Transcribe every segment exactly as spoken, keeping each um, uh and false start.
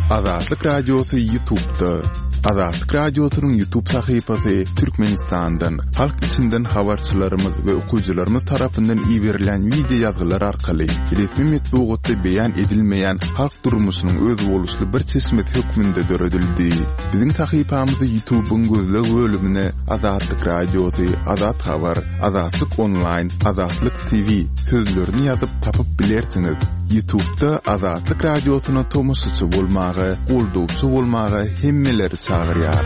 Azatlyk Radiosu YouTube'da. Azatlyk Radiosu'nun YouTube sayfasy Türkmenistan'dan, halk içinden habarçylarymyz we okuyjylarymyz tarapyndan ýiberilen video ýazgylar arkaly resmi metbuatda beýan edilmeýän halk durmuşynyň öz boluşly bir çeşmet hökmünde döredildi. Biziň sayfamyzda YouTube'un gözleg bölümine Azatlyk Radiosu, Azat Habar, Azatlyk Online, Azatlyk T V sözlerini ýazyp tapyp bilersiňiz. YouTube'da Azatlyk Radiosu'na tomoşçy bolmagy, goldugçy bolmagy hemmeleri çağırýar.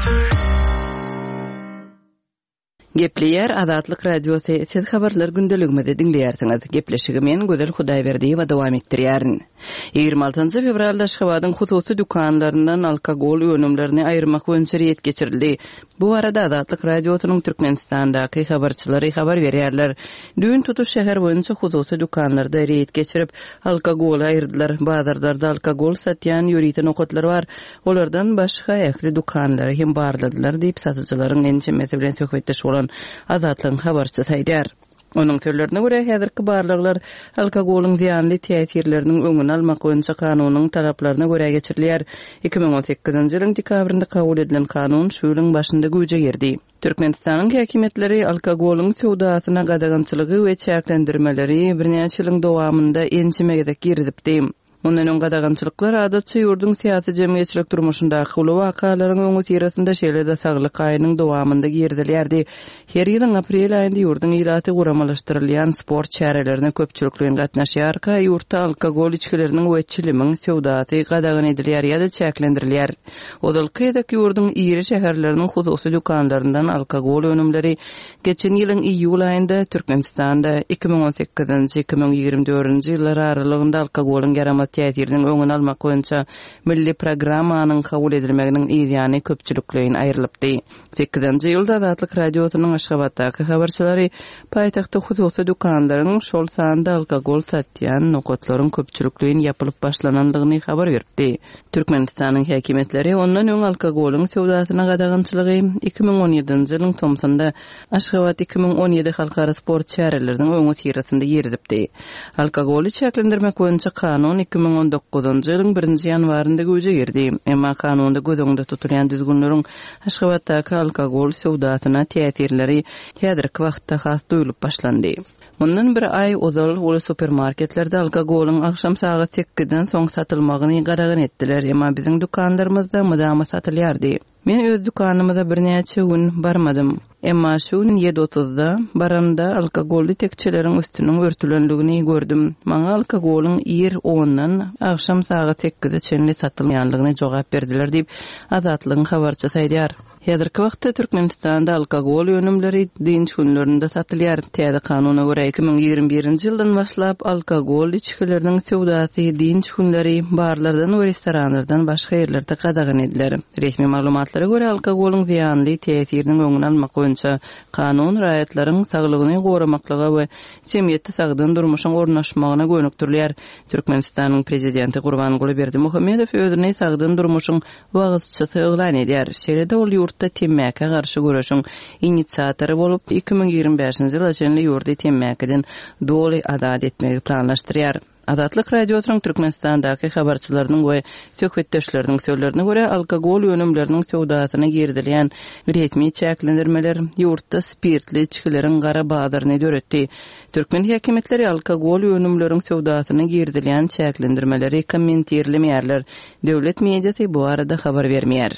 Gepleýär Azatlyk Radiosu siz habarlar gündeligimizde dinleýärsiňiz. Gepleşigi men Gözel Hudaýberdiýewa dowam etdirýärin. ýygrimi altynjy fevralda Aşgabatyň hususy dukanlaryndan alkogol önümlerini aýyrmak boýunça reýet geçirildi. Bu arada Azatlyk Radiosynyň Türkmenistandaky habarçylary habar berýärler. Düň tutuş şäher boýunça hususy dukanlarda reýet geçirip alkogol aýyrdylar. Bazarlarda alkogol satýan ýöriten okatlar bar. Olardan başga ähli dukanlary hem barladylar diýip satyjylaryň ençemesi bilen söhbetdeş bolan Azatlyň habarçy saýdar. Onun sözlerine göre häzirki barlyklar alkogoluň ziyanly täsirleriniň öňüni almak boýunça kanunyň talaplaryna göre geçirilýär. iki bin on sekizinji ýylyň dekabrynda kabul edilen kanun şu ýylyň başynda güýje girdi. Türkmenistanyň häkimetleri alkogoluň sowdasyna gadagançylygy we çäklendirmeleri birnäçe ýylyň dowamında ençemegedek girdipdi. Ondan öň gadagançylyklar adatça ýurdun syýasy jemgyýetçilik durmuşyndaky uly wakalaryň öňü tirasynda şeýlede saglyk aýynyň dowamında girdilýärdi. Her ýylyň aprel aýynda ýurdun ýylaty guramalaşdyrylýan sport çärelerine köpçüliklen gatnaşýar, ýurtda alkogol içkileriniň wetçilimiň sowdasy gadagan edilýär ýa-da çäklendirilýär. Odalkyda ýurdun ýeri şäherleriniň hususy dukanlaryndan alkogol önümleri geçen ýylyň iýul aýynda Türkmenistanda iki bin on sekizinji iki bin ýigirmi dördünji ýyllar aralygynda alkogoluň garamat täsiriniň öňüni almak boýunça milli programmanyň kabul edilmeginiň ýygyny köpçülikleýin aýrylypdy. sekizinji ýylda Azatlyk Radiosynyň Aşgabatdaky habarçylary paýtagtda hususy dukanlaryň şol sanda alkogol satýan nokatlaryň köpçülikleýin ýapylyp başlanandygyny habar berdi. Türkmenistanyň häkimetleri ondan öň alkogoluň sowdasyna gadagançylygy iki bin on ýedinji ýylyň tomsynda Aşgabat iki bin on ýedi halkara sport çäreleriniň öňü tirasynda girdipdi. Alkogoly çäklendirmek boýunça kanun iki bin on dokuzunji ýylyň birinji ýanwarynda güýje girdi. Emma kanunda gözüňde tutulýan düzgünleriň Aşgabatdaky alkogol sowdasyna täsirleri häzirki wagtda has duýulyp başlandy. Mundan bir ay ozal uly supermarketlerde alkogoluň akşam saat sekizden soň satylmagyny garagan etdiler. Emma biziň dukanlarymyzda mydama satylýardy. Men öz dukanymyza birnäçe gün barmadym. Emma şu ýedi otuzda baramda alkogolly tekçeleriň üstüniň örtülenligini gördüm. Maňa alkogoluň ýer ondan akşam saat sekizde çenli satylmaýanlygyny jogap berdiler diýip Azatlyň habarçy saýdar. Häzirki wagtda Türkmenistanda alkogol önümleri dinç günlerinde satylýar. Täze kanunyna görä iki bin ýigirmi birinji ýyldan başlap alkogol içkileriniň sowdasy dinç günleri barlardan we restoranlardan başga ýerlerde gadagan ediler. Resmi maglumatlara görä alkogoluň ziyanly täsiriniň öňüni almak boýunça kanun raýatlaryň saglygyny goramaklyga we jemgyýetde sagdyn durmuşyň ornaşmagyna gönükdirler. Türkmenistanyň prezidenti Gurbanguly Berdimuhammedow özüni sagdyn durmuşyň wagtçysy elan edýär. Şeýlede ol ýurtda temmäke garşy görüşiň inisiatory bolup iki bin ýigirmi beşinji ýyla çenli ýurtda temmäkeden doly azat etmegi planlaşdyrýar. Azatlyk Radiosynyň Türkmenistandaky habarçylarynyň we söhbetdeşleriniň sözlerine görä alkogol önümleriniň sowdasyna girdilýän resmi çäklendirmeler ýurtda spirtli içkileriň gara bazaryny döretdi. Türkmen häkimetleri alkogol önümleriň sowdasyna girdilýän çäklendirmeleri kommentirlemeýärler. Döwlet mediasy bu arada habar bermeýär.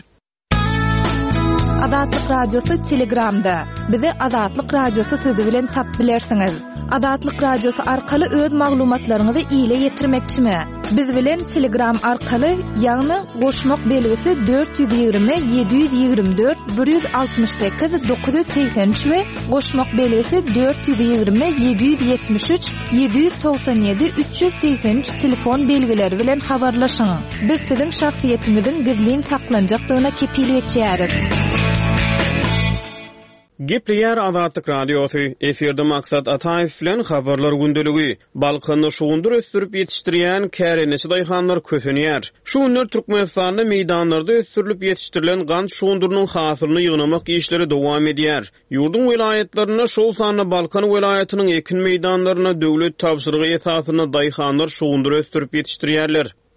Azatlyk Radiosu Telegramda. Bizi Azatlyk Radiosu sözü bilen tap bilersiňiz. Azatlyk Radiosu arkaly öz maglumatlaryňyzy ýyla ýetirmekçimi? Biz bilen Telegram arkaly ýagny goşmak belgisi dört yüz ýygrimi yedi yüz ýygrimi dört bir yüz altymyş sekiz dokuz yüz seksen üç we goşmak belgisi dört yüz ýygrimi yedi yüz ýetmiş üç yedi yüz toksan ýedi üç yüz seksen üç telefon belgileri bilen habarlaşyň. Biz siziň şahsiýetiňiziň gizlin saklanjakdygyna kepil etýäris. Gepleýär Azatlyk Radiosu, eferde maksat Ataýew bilen habarlar gündeligi. Balkanyny şugundur ösdürip ýetişdirýän kärenesi daýhanlar kösenýär. Şu günler Türkmenistanda meýdanlarda ösdürilip ýetişdirilen gans şugundurynyň hasylyny ýygnamak işleri dowam edýär. Ýurdun welaýatlaryna şol sany Balkan welaýatynyň ekin meýdanlaryna döwlet tapşyrygy esasyna daýhanlar şugundur ösdürip ýetişdirýärler.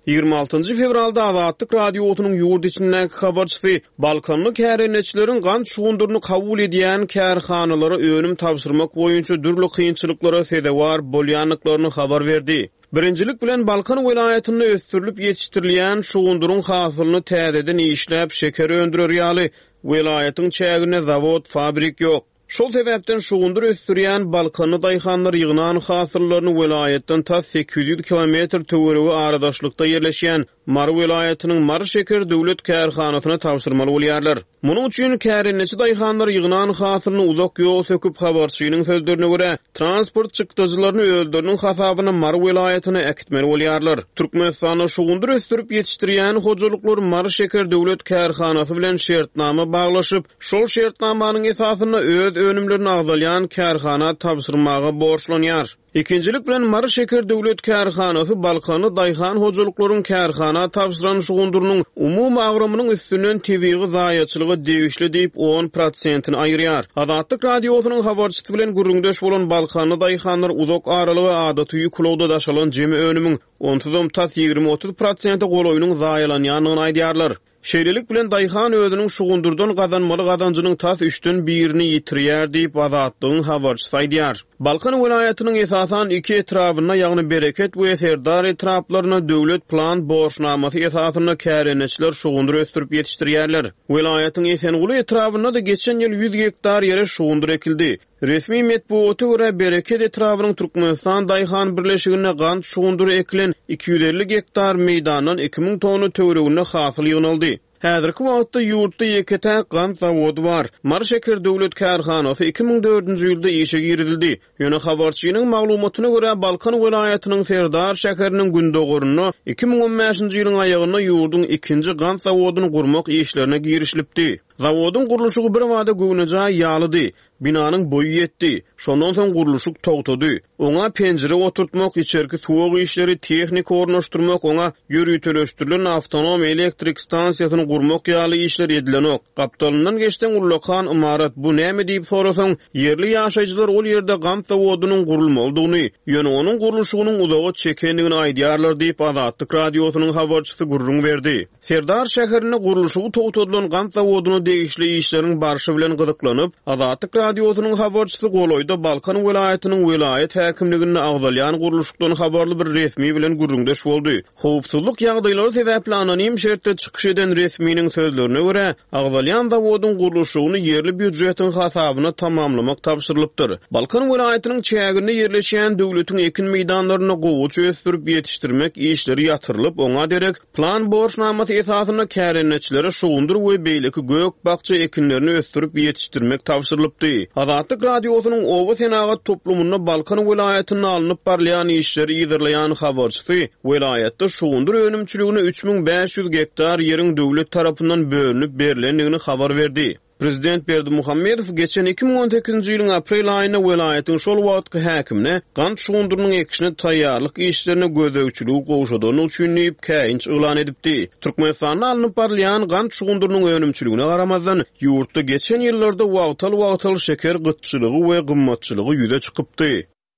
ýygrima altyncy fevralda Azatlyk radiosynyň ýurt içindäki habarçysy Balkanly kärenetçilerin gant şugunduryny kabul edýän kärhanalara önüm tapşyrmak boýunça dürli kynçylyklara sebäp bolýanlyklaryny habar berdi. Birinjilik bilen Balkan welaýatynda ösdürilip ýetişdirilýän şugunduryň hasylyny täzeden işläp şeker öndürer ýaly welaýatyň çägine zawod, fabrik ýok. Şol sebäpden şugundur ösdürýän Balkanly daýhanlar ýygnan hasyllaryny welaýatdan ta sekiz yüz kilometr töweregi aradaşlykda ýerleşýän Mar welaýatynyň Mar şeker döwlet kärhanasyna tapşyrmaly bolýarlar. Munyň üçin kärenetçi daýhanlar ýygnan hasylyny uzak ýol söküp habarçynyň sözlerine görä transport çykdyjylaryny öldürniň hasabyna Mar welaýatyna äkitmeli bolýarlar. Türkmenistana şugundur ösdürip ýetişdirýän hojalyklar Mar şeker döwlet kärhanasy bilen şertnama baglaşyp, şol şertnamanyň esasyna öz önümlerini agdalyan kärhana tapşyrmaga borçlanýar. İkincilik bilen Mar şeker döwlet kärhanasy Balkanly daýhan hojalyklaryň kärhana tapşyran şugundurynyň umum agrymynyň üstünden tebigi zaýatçylygy degişli diýip on prosentini aýyrýar. Azatlyk radiosynyň habarçysy bilen gürrüňdeş bolan Balkanly daýhanlar uzak aralygy adaty ýüklowda daşalan jemi önümüň on ýygrima otuz prosenti goloýunyň zaýalanýanyny aýdýarlar. Şeýlelik bilen daýhan özüniň şugundurdan gazanmaly gazanjynyň tas üçten birini ýitirýär diýip Azatlygyň habarçysy aýdýar. Balkan welaýatynyň esasan iki etrabyna, ýagny Bereket we Serdar etraplaryna döwlet plan borçnamasy esasyna kärenetçiler şugundur ösdürip ýetişdirýärler. Welaýatyň Esenguly etrabyna da geçen ýyl yüz hektar ýere şugundur ekildi. Resmi metbuata görä Bereket etrabynyň Türkmenistan daýhan birleşigine gant şugundur ekilen iki yüz elli hektar meýdandan iki ming tonu töweregine hasyl ýygnaldy. Häzirki wagtda ýurtda ýekete gant zawody bar. Mar şeker döwlet kärhanasy iki ming dördünji ýylda işe girildi. Ýöne habarçynyň maglumatyna görä Balkan welaýatynyň Serdar şäheriniň gündoguryny iki ming on beşinji ýylyň aýagyna ýurdun ikinji gant zawodyny gurmak işlerine girişilipdi. Zawodun guruluşy bir wada göwnüje ýalydy. Binanyň boyu ýetdi. Şondan soň guruluşy togtady. Oňa penjere oturtmak, içerki suwag işleri tehnik ornaşdyrmak, oňa ýürütüleşdirilen awtonom elektrik stansiýasyny gurmak ýaly işler edilenok. Gapdalyndan geçden urlakan imarat bu näme diýip sorasaň, yerli ýaşaýjylar ol ýerde gant zawodynyň gurulmalydygyny, ýöne onuň guruluşynyň uzaga çekendigini aýdýarlar diýip Azatlyk radiosynyň habarçysy gurrun berdi. Serdar şäherine guruluşy togtadylan gant zawodyny degişli işleriň barşy bilen gyzyklanyp, Azatlyk radiosynyň habarçysy goloýda Balkan welaýatynyň welaýat häkimligini agdalýan guruluşdan habarly bir resmi bilen gurrundeş boldy. Howpsuzlyk ýagdaýlary sebäpli anonim şertde çykyş eden resminiň sözlerine görä, agdalýan zawodyň guruluşyny yerli büdjetiň hasabyna tamamlamak tapşyrylypdyr. Balkan welaýatynyň çäginde ýerleşýän döwletiň ekin meýdanlaryna gowuç ösdürip ýetişdirmek işleri ýatyrylyp, oňa derek plan borçnamasy esasyna kärenetçilere şugundur we beýleki gök bakça ekinlerini ösdürip ýetişdirmek tapşyrylypdy. Azatlyk radiosynyň owa senagat toplumuna Balkan welaýatyna alınıp barlayan işleri ýygyrlayan habarçysy welaýatda şugundur önümçiligine üç ming beş yüz hektar ýeriň döwlet tarapyndan bölünip berilendigini habar berdi. Prezident Berdimuhammedow geçen iki ming on sekizinji ýylyň aprel aýyna welaýatyň şol wagtky häkimine gant şugundurynyň ekişine taýýarlyk işlerine gözegçiligi gowşadyny üçinip käýinç ýylan edipdi. Türkmenistana alınıp barlayan gant şugundurynyň önümçiligine garamazdan ýurtda geçen ýyllarda wagtal-wagtal şeker gytçylygy we gymmatçylygy ýüze çykypdy.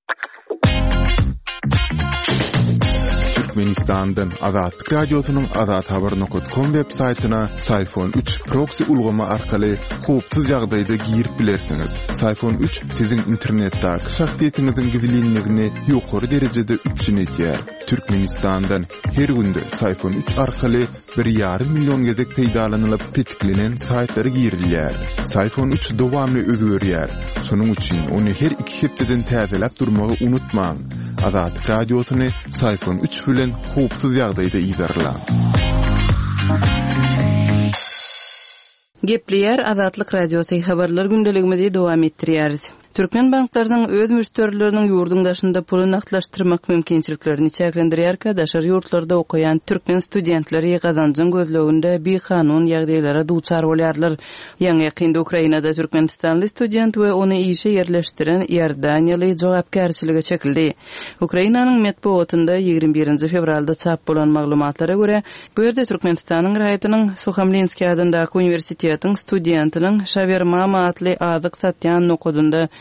Türkmenistan'dan Azatlyk radiosynyň azat habar nokta com web saýtyna Sayfon üç proxy ulgama arkaly howpsuz ýagdaýda girip bilersiňiz. Sayfon üç siziň internetdäki şahsiýetiňiziň gizlinligini ýokary derejede üçinetýär. Türkmenistan'dan her günde Sayfon üç arkaly bir ýarym million gezek peýdalanylyp petiklenen saýtlary girilýär. Sayfon üç dowamly özgörýär. Şonuň üçin ony her iki hepdeden täzelep durmagy unutmaň. Azatlyk radiosyny Sayfon üç bilen howpsuz ýagdaýda ýygyrlan. Gepleýär Azatlyk radiosyny habarlar gündeligimizde dowam etdirýär. Türkmen banklarynyň öz müşterileriniň ýurdun daşynda puly naklaşdyrmak mümkinçiliklerini çäklendirýärkä daşar ýurtlarda okuyan türkmen studentleri gazanjyň gözleginde bir kanun ýagdaýlara duçar bolýarlar. Ýa-ni ýakynda Ukrainada türkmenistanly student we ony işe ýerleşdiren Ýerdaniýaly jogapkärçilige çekildi. Ukrainanyň metbuatynda ýygrimi birinji fevralda çap bolan maglumatlara görä, bu ýerde Türkmenistanyň raýatynyň Suhamlinski adyndaky universitetiň studentiniň Shavermama atly azyk satýan nokudunda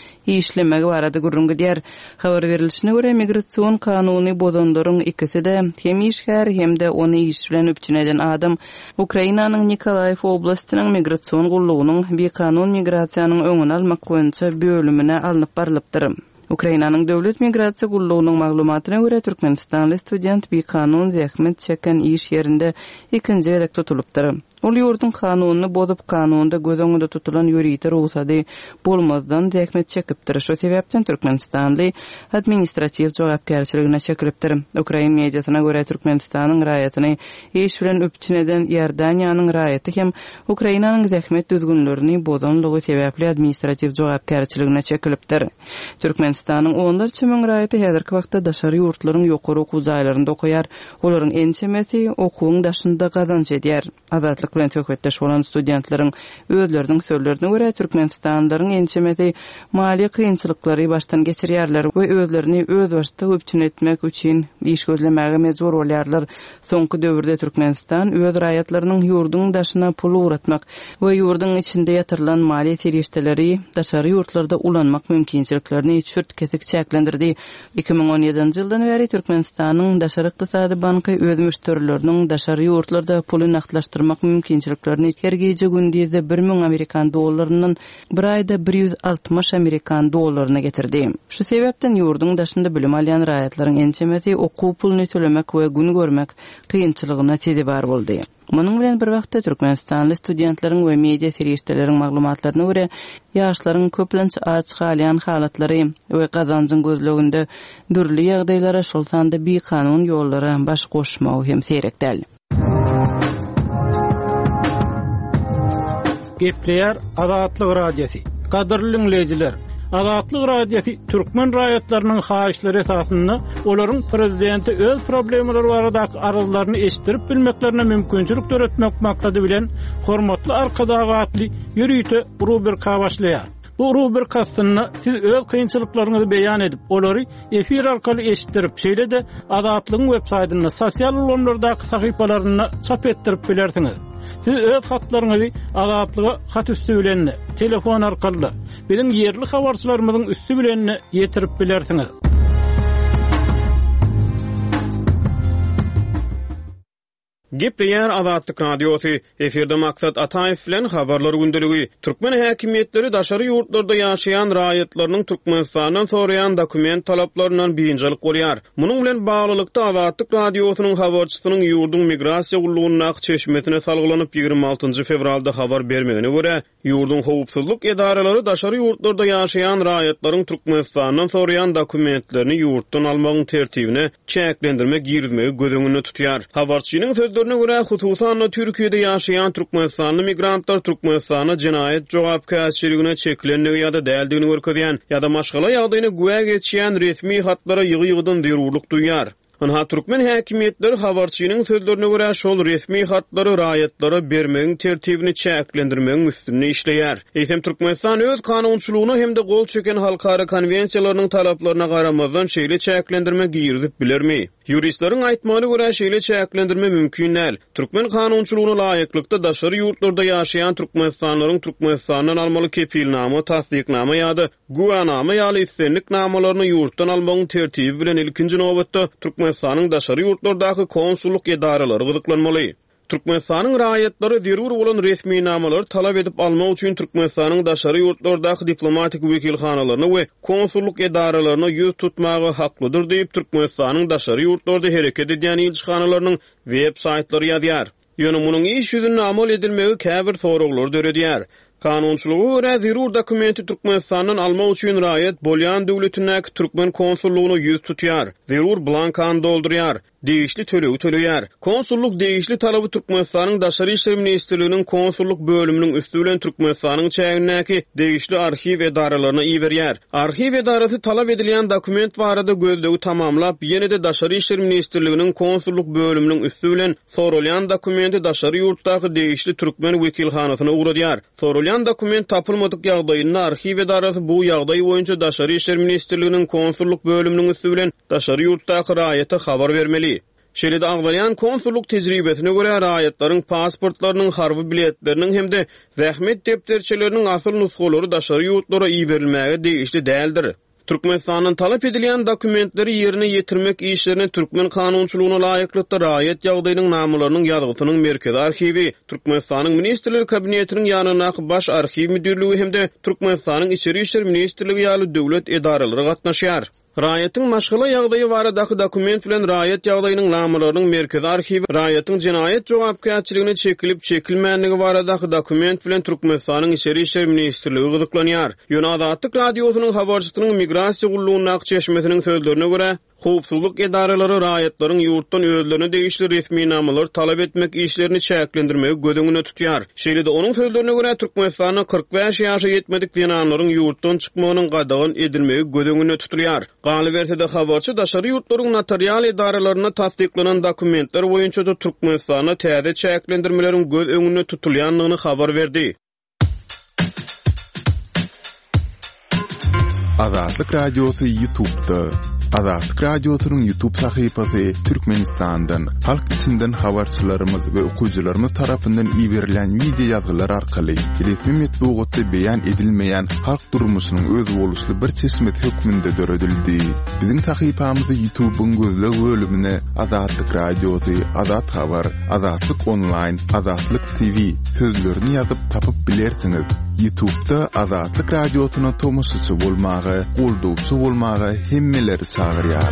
işlemek barada gurrun gidýär. Habar berilişine görä migrasiýon kanuny bozanlaryň ikisi de hem işgär hem de ony iş bilen öpçüneden adam Ukrainanyň Nikolaev oblastynyň migrasiýon gullugynyň bir kanun migrasiýanyň öňüni almak boýunça bölümine alınıp barilypdyr. Ukrainanyň döwlet migrasiýa gullugynyň maglumatyna görä Türkmenistanly student bir kanun zähmet çeken iş ýerinde ikinji gedek tutulupdyr. Ol ýurdun kanunyny bozup kanunda göz öňünde tutulan ýürüýte ruhsady bolmazdan zähmet çekipdir. Şo sebäpden Türkmenistanly administrativ jogapkärçiligine çekilipdir. Ukrain mediasyna görä Türkmenistanyň raýatyny iş bilen öpçüneden Ýerdaniýanyň raýaty hem Ukrainanyň zähmet düzgünlerini bozanlygy sebäpli administrativ jogapkärçiligine çekilipdir. Türkmenistanyň onlarça müň raýaty häzirki wagtda daşary ýurtlaryň ýokary okuw jaýlarynda okuýar. Olaryň ençemesi okuwyň daşynda gazanç edýär. Azatlyk bilen töhbetdeş bolan studentlaryň özleriniň sözlerine görä Türkmenistanlylaryň ençemesi mali kynçylyklary başdan geçirýärler we özlerini öz başda öpçün etmek üçin iş gözlemäge mejbur bolýarlar. Soňky döwürde Türkmenistan öz raýatlarynyň ýurduň daşyna pul uğratmak we ýurduň içinde ýatyrylan mali serişdeleri daşary ýurtlarda ulanmak mümkinçiliklerini çürt kesik çäklendirdi. iki ming on ýedinji ýyldan beri Türkmenistanyň daşary ykdysady banky öz müşterileriniň daşary ýurtlarda puly naklaşdyrmak mümkinçiliklerini hergeje gündizde bir ming Amerikan dollarynyň bir aýda bir ýüz altymyş Amerikan dollaryna getirdi. Şu sebäpden ýurduň daşynda bilim alýan raýatlaryň ençemesi okuw puluny tölemek we gün görmek kynçylygyna tedibar boldy. Munyň bilen bir wagtda Türkmenistanly studentleriň we media serişdeleriň maglumatlaryna görä ýaşlaryň köplençe açyk alýan halatlary we gazanjyň gözleginde dürli ýagdaýlara şol sanda bir kanun ýollary baş goşmagy hem serekdäl. Gepleýär Azatlyk radiosi. Kadrly dinleýijiler, Azatlyk radiosi türkmen raýatlarynyň haýyşlary esasynda olaryň prezidenti öz problemleri barada arazlaryny eşdirip bilmeklerine mümkinçilik töretmek maksady bilen hormatly arkadaşly ýürüýte rubrika başlaýar. Bu rubrikasyny siz öz kynçylyklaryňyzy beýan edip, olary efir arkaly eşitdirip, şeýle de Azatlygyň web saýtyna, sosial ulamlardaky sahypalaryna çap etdirip bilersiňiz. Siz öz hatlaryňyzy Azatlyga hat üstü bilen, telefon arkaly, biziň ýerli habarçylarymyzyň üstü bilen ýetirip bilersiňiz. Gepleýär Azatlyk radiosi. Eferde maksat Ataýew bilen habarlar gündeligi. Türkmen häkimetleri daşary ýurtlarda ýaşaýan raýatlarynyň Türkmenistanyň soraýan dokument talaplaryndan birinjilik bolýar. Munyň bilen baglylykda Azatlyk radiosynyň habarçysynyň ýurdun migrasiýa gullugyna çeşmesine salgylanyp ýigirme altynjy fevralda habar bermegine görä, ýurdun howpsuzlyk edaralary daşary ýurtlarda ýaşaýan raýatlaryň Türkmenistanyň soraýan dokumentlerini ýurtdan almagyň tertibine çäklendirmek ýermegi gözüňde tutýar. Habarçynyň sözlerine göre hususan Türkiýede ýaşaýan Türkmenistanly migrantlar Türkmenistana jinayet jogapkärçiligine çeklenligi ýa-da däldigini görkezýän ýa-da maşgala ýagdaýyny güwä geçýän resmi hatlara ýygy-ýygydan derurluk duýar. Anha Türkmen häkimetleri habarçynyň sözlerine görä şol resmi hatlary raýatlara bermegiň tertibini çäklendirmegiň üstünde işleýär. Eýsem Türkmenistan öz kanunçylygyna hem de gol çeken halkara konwensiýalarynyň talaplaryna garamazdan şeýle çäklendirmek giýirdip bilermi? Ýuristleriň aýtmagyna görä şeýle çäklendirme mümkin näl. Türkmen kanunçylygyna laýyklykda daşary ýurtlarda ýaşaýan türkmenistanlaryň Türkmenistanyň almaly kepilnama, tasdiknama ýa-da guwanama ýaly islenlik namalaryny ýurtdan almagyň tertibi bilen ilkinji nowatda Türkmenistanyň daşary ýurtlardaky konsulluk edaralary gyzyklanmaly. Türkmenistanyň raýatlary zerur bolan resmi namalary talap edip almak üçin Türkmenistanyň daşary ýurtlardaky diplomatik wekilhanalaryny we konsulluk edaralaryny ýüz tutmagy haklydyr diýip Türkmenistanyň daşary ýurtlarda hereket edýän ilçihanalarynyň web saýtlary ýazýar. Ýöne munyň iş ýüzüne amal edilmegi käbir soraglar döredýär. Kanunçylygy görä zerur dokumenti Türkmenistanyň almak üçin raýat bolýan döwletiniň türkmen konsullugyny ýüz tutýar. Zerur blankany doldurýar. Değişli töleği töleýär. Konsulluk değişli talabı Türkmenistanyň daşary işler ministrliginiň konsulluk bölüminiň üstü bilen Türkmenistanyň çägindäki değişli arxiv edaralaryna iýerýär. Arxiv edarasy talap edilýän dokument barada gözlegi tamamlap, ýene-de daşary işler ministrliginiň konsulluk bölüminiň üstü bilen sorulýan dokumenti daşary ýurtdaky değişli türkmen wekilhanasyna uğradýar. Sorulýan dokument tapylmadyk ýagdaýynda arxiv edarasy bu ýagdaý boýunça daşary işler ministrliginiň konsulluk bölüminiň üstü bilen daşary ýurtdaky raýata habar bermeli. Şeýle-de agzalyan konsulluk tejribesine göre raýatlaryň pasportlarynyň harby biletleriniň hemde zähmet depderçeleriniň asyl nusxalary daşary ýurtlara iýerilmäge degişli däldir. Türkmenistanyň talap edilen dokumentleri ýerine ýetirmek işlerine Türkmen kanunçylygyna laýyklykda raýat ýagdaýynyň namalarynyň ýazgysynyň merkezi arhiwi, Türkmenistanyň Ministrler Kabinetiniň ýanynaky baş arhiw müdürligi hemde Türkmenistanyň içeri işler ministrligi ýaly döwlet edaralary gatnaşýar. Raýatyň maşgala ýagdaýy baradaky dokument bilen raýat ýagdaýynyň namalarynyň merkezi arhiwi, raýatyň jinaýat jogapkärçiligine çekilip çekilmänligi baradaky dokument bilen Türkmenistanyň içeri işler ministrligi gyzyklanýar. Ýöne Azatlyk radiosynyň habarçysynyň migrasiýa gullugyna çeşmesiniň sözlerine görä, howpsuzlyk edaralary raýatlaryň ýurtdan özlerine degişli resmi namalar talap etmek işlerini çäklendirmegi gödüňüne tutýar. Şeýle-de onuň sözlerine görä Türkmenistanyň kırk beş ýaşa ýetmedik bilenanlaryň ýurtdan çykmagynyň gadagyn edilmegi gödüňüne tutulýar. Galy bersede habarçy daşary ýurtlaryň notarial edaralaryna tasdiklanan dokumentler boýunça da Türkmenistana täze çäklendirmeleriň göz öňüne tutulýanlygyny habar berdi. Azatlyk radiosu YouTube'da. Azatlyk radiosynyň YouTube sahypasy Türkmenistandan, halk içinden habarçylarymyz we okujylarymyz tarapyndan iýerilen video ýazgylar arkaly resmi metbuatda beýan edilmeýän halk durmuşynyň öz boluşly bir çeşmet hökmünde döredildi. Biziň sahypamyzy YouTube'un gözle bölümine Azatlyk radiosu, Azat habar, Azatlyk online, Azatlyk T V sözlerini ýazyp tapyp bilersiňiz. YouTube'da Azatlyk radiosyna tomoşçy bolmagy, goldugçy bolmagy hemmeleri çağırýar.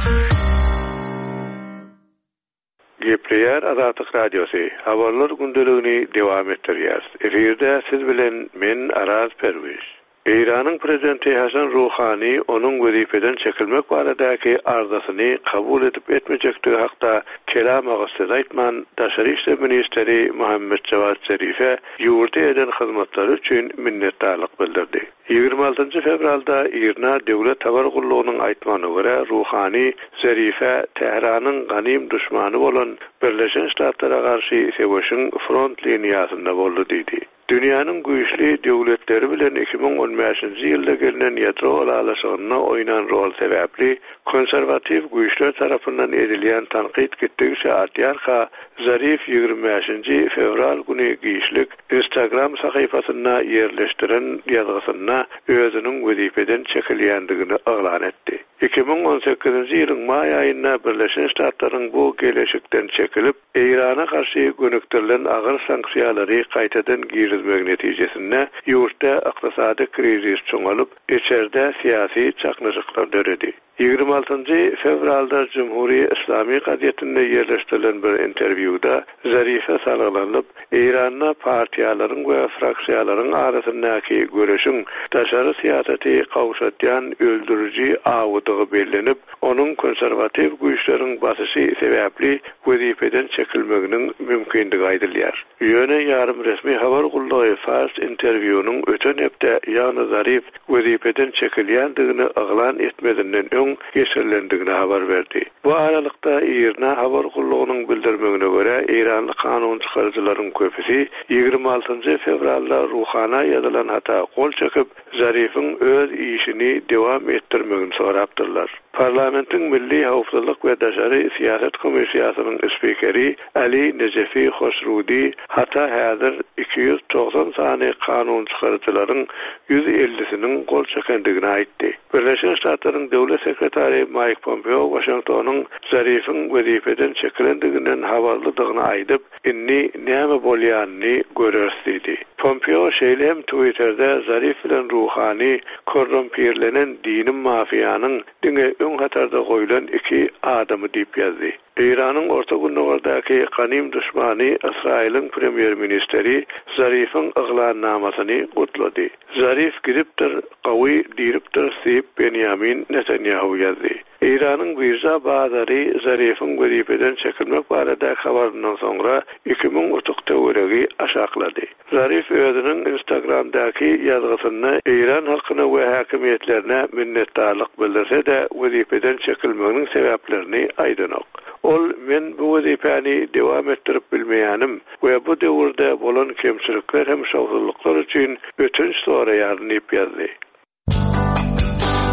Gepleýär Azatlyk radiosu. Habarlar gündeligini dowam etdirýär. Eferde siz bilen men Araz Perwiş. İran'ın prezidenti Hasan Rouhani onun vazifeden çekilmek baradaky arzasyny kabul edip etmejekdigi hakda kelam agyrsy aýtman Daşary işler ministri Muhammed Jawad Zerife ýurda eden hyzmatlary üçin minnetdarlyk bildirdi. ýygrimi altynjy fevralda Irna döwlet habar gullugynyň aýtmanyna görä Rouhani Zerife Tehranyň ganym düşmany bolan Birleşen Ştatlara garşy seweşiň front liniýasynda boldy diýdi. Dünýäniň güýçli döwletleri bilen iki bin on beşinji ýylda gelinen ýatro alaşygyna oýnan rol sebäpli konservativ güýçler tarapyndan edilýän tanqid gitdigi şahatýarka Zarif ýygrimi beşinji fevral güni giýişlik Instagram sahypasyna ýerleşdiren ýazgysyna özüniň wezifeden çekilýändigini aglan etdi. iki bin on sekizinji ýylyň may aýynda Birleşen Ştatlaryň bu geleşikden çekilip Irana garşy gönüktirilen agyr sanksiýalary gaýtadan girizmek netijesinde ýurtda ykdysady krizis çoňalyp, içerde siýasy çaknaşyklar döredi. ýygrimi altynjy fevralda Cumhuri Islami gazetinde ýerleşdirilen bir interwýuda Zarife salgylanyp, Iranda partiýalaryň we fraksiýalaryň arasyndaky görüşiň daşary siýasaty gawşatýan öldürüji awdygy bellenip, onuň konservativ güýçleriň basyşy sebäpli wezifeden çekilmeginiň mümkinligi aýdylýar. Ýöne ýarym resmi habar gullugy Fars interwýunyň öten hepde ýany Zarif wezifeden çekilýändigini aglan etmedinden öň geçirilendigini habar berdi. Bu aralykda Irna habar gullugynyň bildirmegine görä Iranly kanun çykarjylaryň köpüsi ýygrimi altynjy fevralda Rouhana ýazylan hata gol çekip Zarifin öz işini dowam etdirmegini sorapdyrlar. Parlamentin Milli Howpsuzlyk we Daşary Siýasat Komissiýasynyň spikeri Ali Nejefi Hoşrudi hata häzir iki yüz doksan sany kanun çykarjylaryň yüz ellisiniň gol çekendigini aýtdy. Birleşen Ştatlaryň döwlet sekretary Mike Pompeo Washingtonyň Zarifin wezifeden çekilendiginden habarlydygyny aýdyp, inni näme bolýanyny görersiz. Pompeo şeýlem Twitter'da Zarif bilen Rouhani korrumpirlenen dinim mafiýanyň diňe öň hatarda goýulan iki adamy diýip ýazdy. Iranyň orta günlügardaky ganym düşmany Israýlyň premier ministri Zarifin ıglanamasyny gutlady. Zarif giripdir, gawy diripdir diýip Benjamin Netanyahu ýazdy. İranın Birja bazary Zarifin wezifeden çekilmek barada habaryndan soňra iki bin utuk töweregi aşaklady. Zarif özüniň Instagramdaky ýazgysyny İran halkyna we häkimetlerine minnetdarlyk bildirse-de wezifeden çekilmeginiň sebäplerini aýdanyk. Ol men bu wezifäni dowam etdirip bilmeýänim we bu döwürde bolan kemçilikler hem şowsuzluklar üçin ötünç soraýarny ýazdy.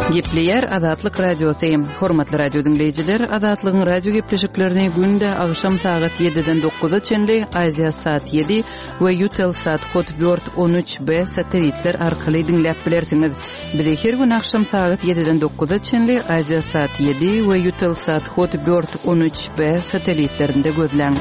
Gepleyer Azatlyk Radiosu. Hormatly radio dinleyijiler, Azatlygyň radio gepleşiklerini günde agşam saat yediden dokuza çenli Aziya saat yedi we Eutelsat kod dört on üç B satelitler arkaly dinläp bilersiňiz. Bizi her gün agşam saat yediden dokuza çenli Aziya saat yedi we Eutelsat kod dört on üç B satelitlerinde gözläň.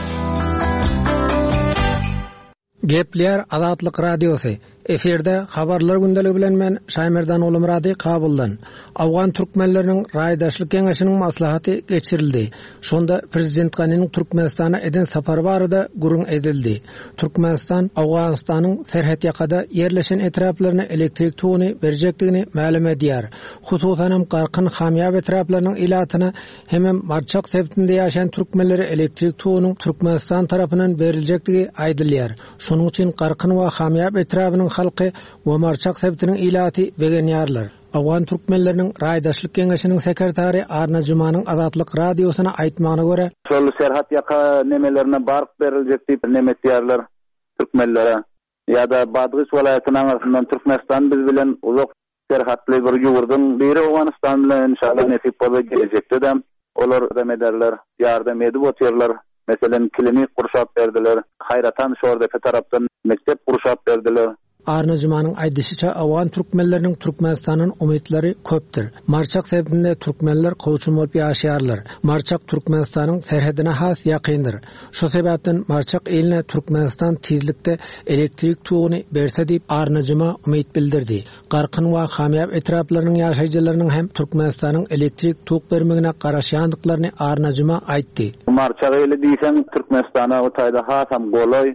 Gepleyer Azatlyk Radiosu. Eferde habarlar gündəligi bilen men Şaymerdan Olumrady Kabuldan. Awgan türkmenleriniň raýdaşlyk kengeşiniň maslahaty geçirildi. Şonda prezident Ganynyň Türkmenistana eden sapary barada gurun edildi. Türkmenistan Awganistanyň serhet ýakada yerleşen etraplaryna elektrik toguny berjekdigini ma'lum edýär. Hususan garkyn hamýap etraplarynyň ilatyna hemem marçak sebitinde ýaşayan türkmenlere elektrik togunyň Türkmenistan tarapyndan beriljektigi aýdylýar. Şonuň üçin garkyn we hamýap etraplarynyň halky we marçak sebitiniň ilaty begenýärler. Awgan türkmenleriniň raýdaşlyk kengeşiniň sekretary Arna Jumanyň Azatlyk radiosyna aýtmagyna görä, şol serhat ýaka nemelerine bark beriljek diýip nemetýärler türkmenlere. Ýa-da Badgyç welaýatynyň arasyndan Türkmenistan biz bilen uzak serhatly bir ýurdun biri Awganistan bilen inşallah nesip bolar gelecekde de olar dem ederler, ýardam edip otyrlar. Meselen klinik gurşap berdiler. Hayratan şordaki tarapdan mektep gurşap berdiler. Arna Jumanyň aýdysynça awgan türkmenleriniň Türkmenistanyň umytlary köpdir. Marçak sebitinde türkmenler kowçum bolup ýaşaýarlar. Marçak Türkmenistanyň serhedine has ýakyndyr. Şo sebäpden marçak eline Türkmenistan tizlikde elektrik toguny berse diýip Arna Juma umyt bildirdi. Garkyn we hamýap etraplarynyň ýaşaýjylarynyň hem Türkmenistanyň elektrik tog bermegine garaşýandyklaryny Arna Juma aýtdy. Marçak ele diýsen Türkmenistana o taýda hasam golay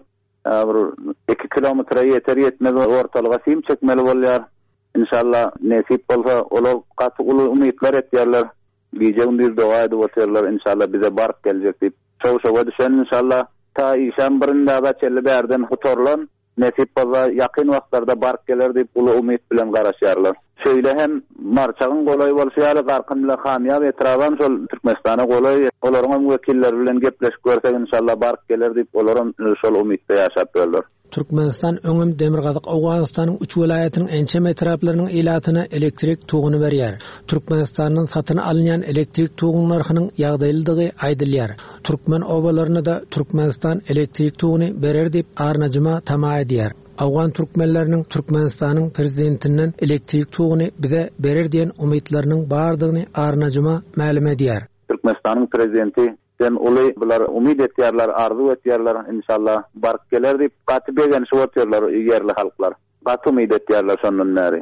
iki kilometre yeter yetmez ortalyga sim çekmeli bolýar. İnşallah nesip bolsa olar gaty uly umytlar etýärler. Bize bir dua edip otyrlar inşallah bize bark geljek diýip. Şow-şowa düşen inşallah ta işan birinde da çelle berden hutorlan nesip bolsa ýakyn wagtlarda bark geler diýip uly umyt bilen garaşýarlar. Şöyle hem marçagyň golay bolsaýar, garkyn bilen hamýap etraban şol Türkmenistana golay, olaryň wekilleri bilen gepleşip görsek inşallah bark geler diýip olaryň şol umytda ýaşap berler. Türkmenistan öňüm Demirgazyk Awganistanyň üç welaýatynyň ençem etraplarynyň ilatyna elektrik toguny berýär. Türkmenistanyň satyny alynýan elektrik togunyň narhynyň ýagdaýlydygy aýdylýar. Türkmen obalaryna da Türkmenistan elektrik toguny berer diýip Arna Juma tama edýär. Awgan türkmenleriniň Türkmenistanyň prezidentinden elektrik toguny bize berer diýen umytlarynyň bardygyny Arna Juma ma'lum edýär. Türkmenistanyň prezidenti sen uly bular umyt etýärler, arzu etýärler inşallah bark geler diýip gaty begenişip otyrlar ýerli halklar. Gaty umyt etýärler şondan näri.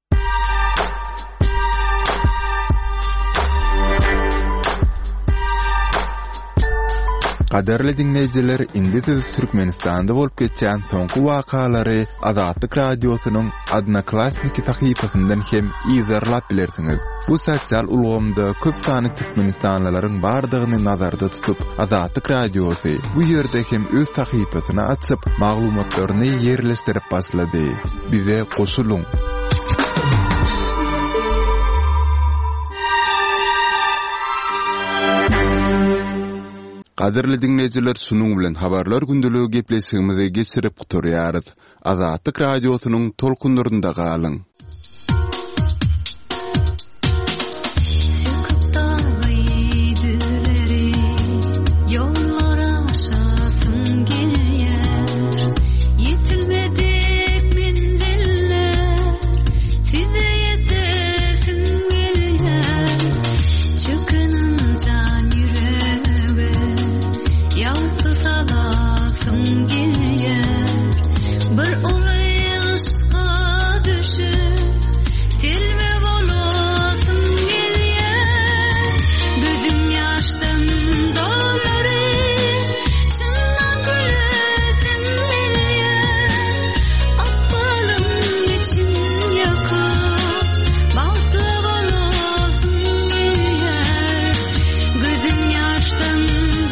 Qaderli dinleyijiler, indi siz Türkmenistanda bolup geçen soňky wakalary Azatlyk radiosynyň Adnaklasniki sahypasyndan hem izerlap bilersiňiz. Bu sosial ulgamda köp sany Türkmenistanlylaryň bardygyny nazarda tutup Azatlyk radiosy bu ýerde hem öz sahypasyny açyp maglumatlaryny ýerleşdirip başlady. Bize goşulyň. Qaderli dinleyijiler, şunuň bilen habarlar gündeligi gepleşigimizi geçirip guturýarys. Azatlyk radiosynyň tolkunlarynda galyň. Gözüm yaştan